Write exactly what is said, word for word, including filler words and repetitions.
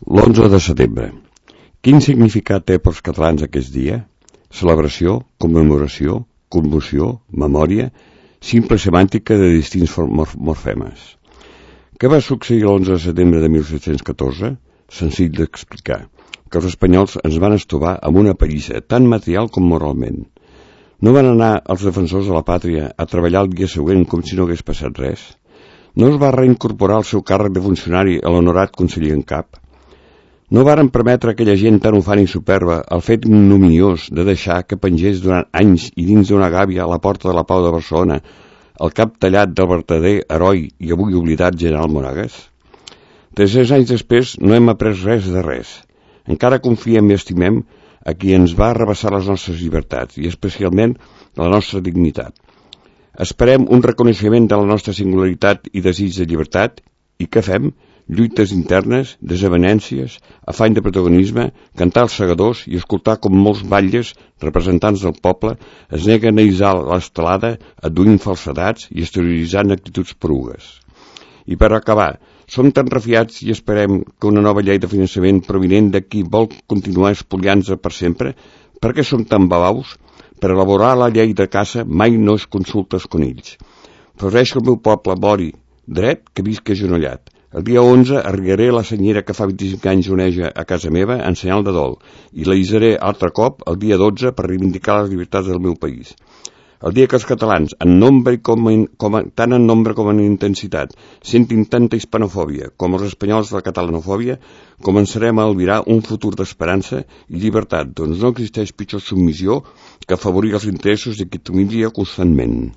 l'onze de setembre. Quin significat té pels catalans aquest dia? Celebració, commemoració, commoció, memòria, simple semàntica de distints morfemes. Què va succeir l'onze de setembre de mil set-cents catorze? Senzill d'explicar, que els espanyols ens van estovar amb una pallissa tant material com moralment. No van anar els defensors de la pàtria a treballar el dia següent com si no hagués passat res? No es va reincorporar el seu càrrec de funcionari a l'honorat conseller en cap? No varen permetre a aquella gent tan ufana i superba el fet ignominiós de deixar que pengés durant anys i dins d'una gàbia a la Porta de la Pau de Barcelona el cap tallat del vertader heroi i avui oblidat general Moragues? Tres anys després no hem après res de res. Encara confiem i estimem a qui ens va arrabassar les nostres llibertats i especialment la nostra dignitat. Esperem un reconeixement de la nostra singularitat i desig de llibertat i què fem? Lluites internes, desavenències, afany de protagonisme, cantar els segadors i escoltar com molts batlles, representants del poble, es neguen a isar l'estelada, adduint falsedats i exterioritzant actituds porugues. I per acabar, som tan refiats i esperem que una nova llei de finançament provinent de qui vol continuar espoliant-se per sempre? Per què som tan babaus? Per elaborar la llei de caça mai no es consulta els conills. Prefereixo que el meu poble mori dret que visqui agenollat. El dia onze arribaré la senyera que fa vint-i-cinc anys oneja a casa meva en senyal de dol i la hisaré altre cop el dia dotze per reivindicar les llibertats del meu país. El dia que els catalans, en nombre com en, com en, tant en nombre com en intensitat, sentin tanta hispanofòbia com els espanyols de la catalanofòbia, començarem a albirar un futur d'esperança i llibertat, doncs no existeix pitjor submissió que afavorir els interessos de qui t'humilia constantment.